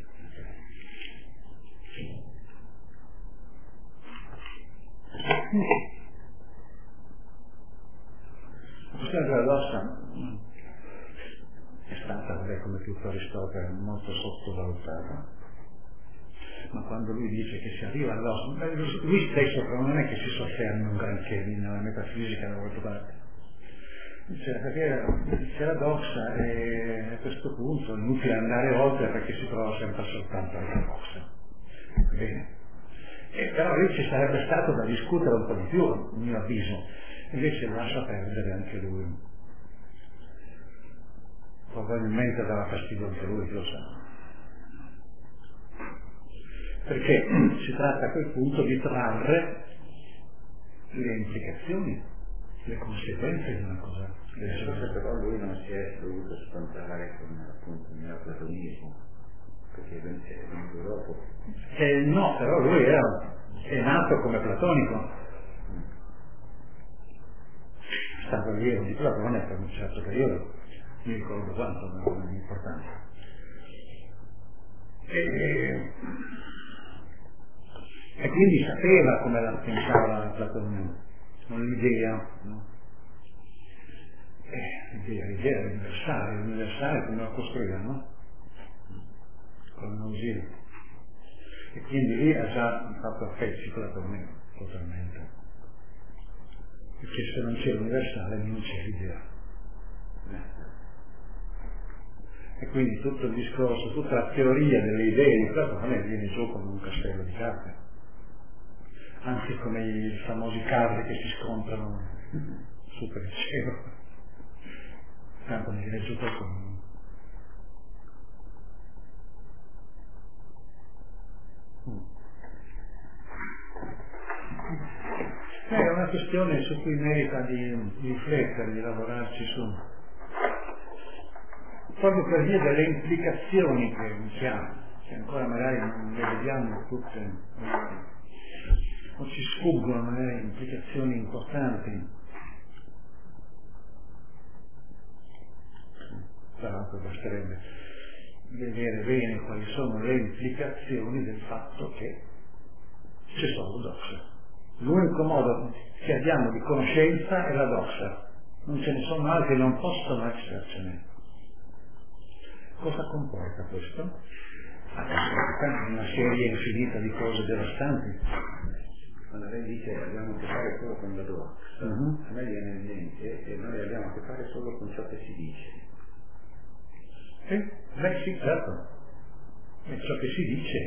questione della doxa è stata, come tutto Aristotele, molto sottovalutata. Ma quando lui dice che si arriva all'ossa, lui stesso però non è che si sofferma un granché nella metafisica da qualche parte. Perché c'è la doxa e a questo punto è inutile andare oltre perché si trova sempre soltanto alla doxa. Bene. Però lì ci sarebbe stato da discutere un po' di più, a mio avviso, invece lascia perdere anche lui. Probabilmente dava fastidio anche lui, lo sa. Perché si tratta a quel punto di trarre le implicazioni, le conseguenze di una cosa. Forse però lui non si è dovuto scontrare con appunto il neoplatonismo, perché è venuto dopo. No, però lui è nato come platonico. È stato allievo di Platone per un certo periodo, mi ricordo quanto, ma non è importante. E quindi sapeva come la pensava Platone, non l'idea, no? L'idea universale come la costruiva, no? Con un ausile. E quindi lì ha già fatto pezzi Platone totalmente. Perché se non c'è l'universale non c'è l'idea. E quindi tutto il discorso, tutta la teoria delle idee di Platone viene giù come un castello di carte. Anche come i famosi carri che si scontrano su per il cielo. Tanto ne viene giù qualcuno. È una questione su cui merita di riflettere, di lavorarci su. Proprio per via delle implicazioni che ha, che ancora magari non le vediamo tutte, o ci sfuggono magari implicazioni importanti. Tra l'altro basterebbe vedere bene quali sono le implicazioni del fatto che c'è solo doxa. L'unico modo che abbiamo di conoscenza è la doxa, non ce ne sono altri, non possono essercene. Cosa comporta questo? Una serie infinita di cose devastanti. Quando lei dice abbiamo a che fare solo con la doxa, a me viene in mente che noi abbiamo a che fare solo con ciò che si dice. Beh sì, certo. E ciò che si dice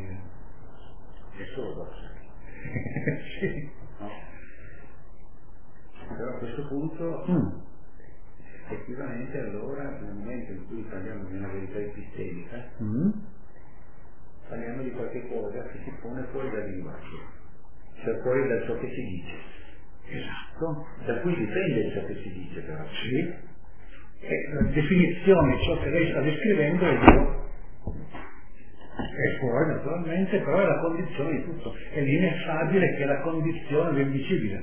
è solo doxa. sì. No? Però a questo punto effettivamente allora nel momento in cui parliamo di una verità epistemica parliamo di qualche cosa che si pone fuori dal linguaggio, cioè fuori da ciò che si dice. Esatto. Da cui dipende ciò che si dice però. Sì. E la definizione di ciò che lei sta descrivendo è Dio. È fuori naturalmente, però è la condizione di tutto. È l'ineffabile che è la condizione del dicibile.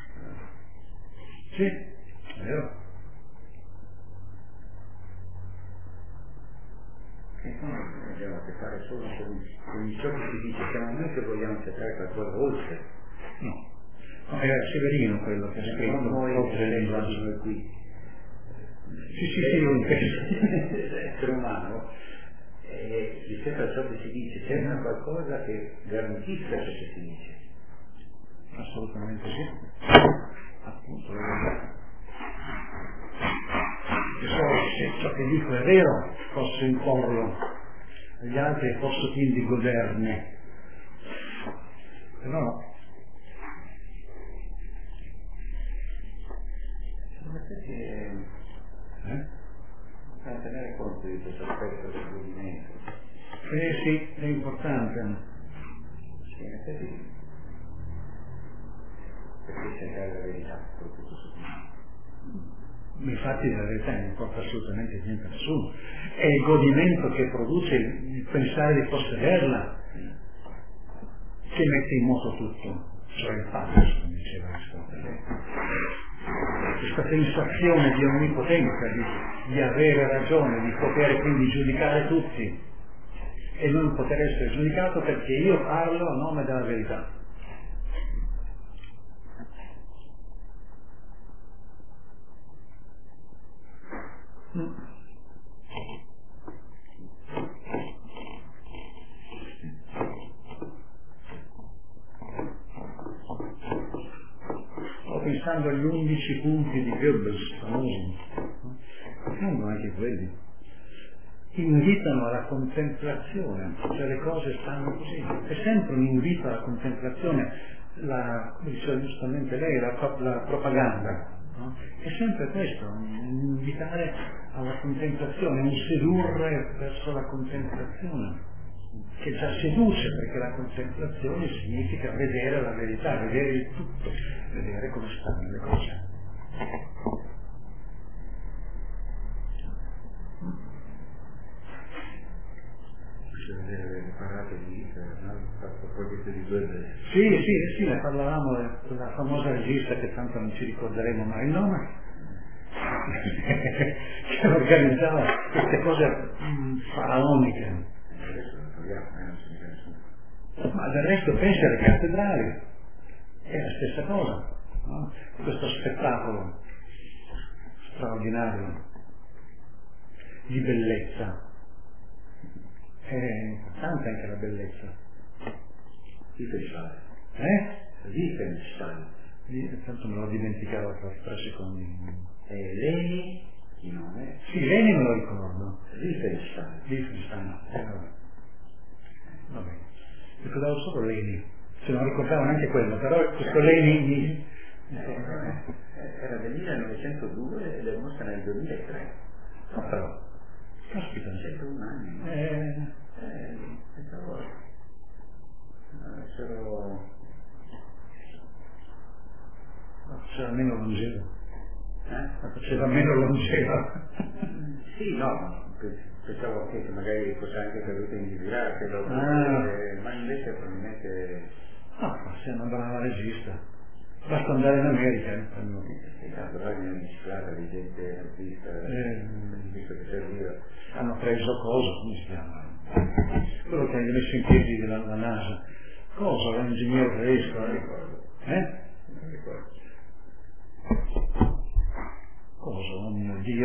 Sì, è vero. E noi abbiamo a che fare solo con ciò che si dice, siamo noi che vogliamo cercare qualcosa oltre. No, era Severino quello che ha scritto oltre il linguaggio qui. Sì, un essere umano rispetto a ciò che si dice c'è una qualcosa che garantisce ciò che si dice. Assolutamente sì. Appunto, se ciò che dico è vero posso imporlo agli altri e posso quindi goderne, però no. Bisogna tenere conto di questo aspetto del godimento. Sì, è importante. Sì, in effetti, perché cercare la verità, soprattutto su questo. Infatti la verità non importa assolutamente niente a nessuno. È il godimento che produce il pensare di possederla che mette in moto tutto, cioè il pathos, come diceva Aristotele. Questa sensazione di onnipotenza, di avere ragione, di poter quindi giudicare tutti e non poter essere giudicato perché io parlo a nome della verità. Sto pensando agli 11 punti di Goebbels, famosi, no? Anche quelli invitano alla contemplazione, cioè le cose stanno così, è sempre un invito alla contemplazione, come diceva giustamente lei, la propaganda, no? È sempre questo, invitare alla contemplazione, un sedurre verso la contemplazione, che già seduce, perché la contemplazione significa vedere la verità, vedere il tutto, vedere come stanno le cose. Vedere le parate di Hitler, no? A proposito di Goebbels. Sì, ne parlavamo della famosa regista che tanto non ci ricorderemo mai il nome, che organizzava queste cose faraoniche. Adesso lo troviamo, non ce ne viene nessuno. Ma del resto pensi alle cattedrali, è la stessa cosa, no? Questo spettacolo straordinario di bellezza. È importante anche la bellezza. Wittgenstein. Tanto me l'ho dimenticato per 3 secondi. Leni, chi nome? Sì, Leni me lo ricordo. Wittgenstein. Va bene. Ricordavo solo Leni, se non ricordavo neanche quello, però questo Leni era del 1902 ed è morta nel 2003. No, però. Caspita. 101 anni. Pensavo faceva meno longeva. Faceva Eh? meno longeva. Sì, no, pensavo che magari fosse anche caduta in disgrazia, ma invece probabilmente... No, forse è una brava regista. Basta andare in America. Allora in una bicicletta di gente artista, visto che serviva. Hanno preso cosa? Come si chiama? Quello che hanno messo in piedi la NASA. Cosa? L'ingegnere tedesco? Non ricordo. Non ricordo. Cosa? Oh mio Dio.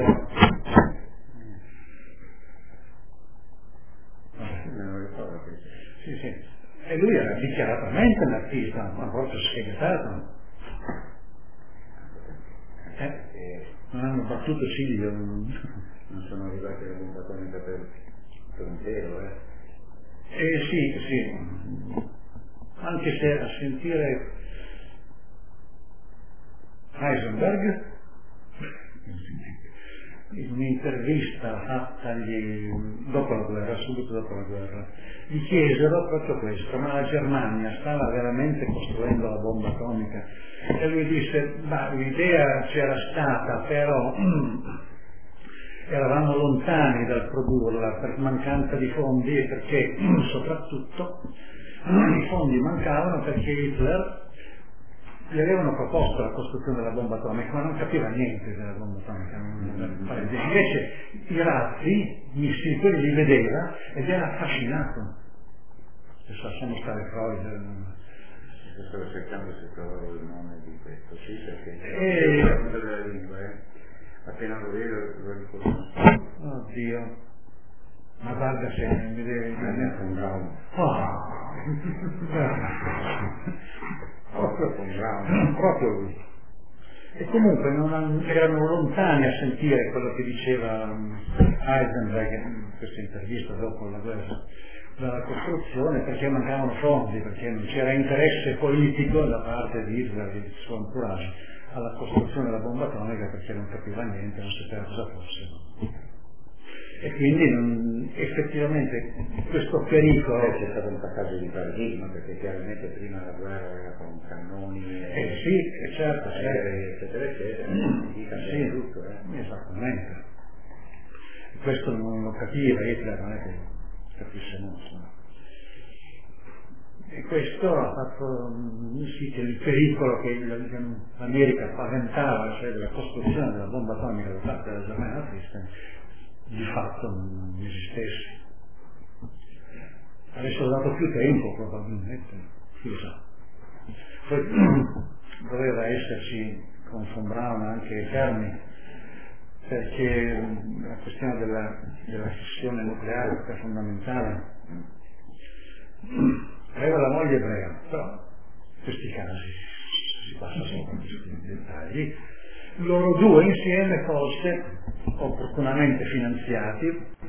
Non ricordo questo. Sì. E lui era dichiaratamente un artista, ma proprio sfegatato. Non hanno battuto ciglio. Non sono arrivati alla bomba atomica per intero, Sì. Anche se a sentire Heisenberg, in un'intervista fattagli dopo la guerra, subito dopo la guerra, gli chiesero proprio questo, ma la Germania stava veramente costruendo la bomba atomica? E lui disse, l'idea c'era stata, però eravamo lontani dal produrla per mancanza di fondi e perché soprattutto i fondi mancavano perché Hitler gli avevano proposto la costruzione della bomba atomica, ma non capiva niente della bomba atomica. Invece i razzi, missili, quelli li vedeva ed era affascinato. Adesso lasciamo stare Freud. Stavo cercando se trovavo il nome di questo, sì, perché è la punta della lingua, appena lo vedo lo riconosco. Oddio. Ma guarda se non mi deve un Brown. Proprio lui. E comunque erano lontani a sentire quello che diceva Heisenberg in questa intervista dopo la guerra dalla costruzione, perché mancavano fondi, perché non c'era interesse politico da parte di Hitler e del suo entourage alla costruzione della bomba atomica, perché non capiva niente, non sapeva cosa fosse. E quindi effettivamente questo pericolo... C'è stato un passaggio di paradigma, perché chiaramente prima la guerra era con cannoni sì, certo, eccetera, sì, tutto. Esattamente. Questo non lo capiva Hitler, non è che capisse molto. E questo ha fatto sì che il pericolo che l'America paventava, cioè della costruzione della bomba atomica da parte della Germania nazista, di fatto non esistesse. Avessero dato più tempo probabilmente, chissà. Poi doveva esserci con von Braun anche Fermi, perché la questione della fissione nucleare è fondamentale. Aveva la moglie ebrea, però in questi casi si passa sopra questi dettagli. Loro due insieme, forse opportunamente finanziati,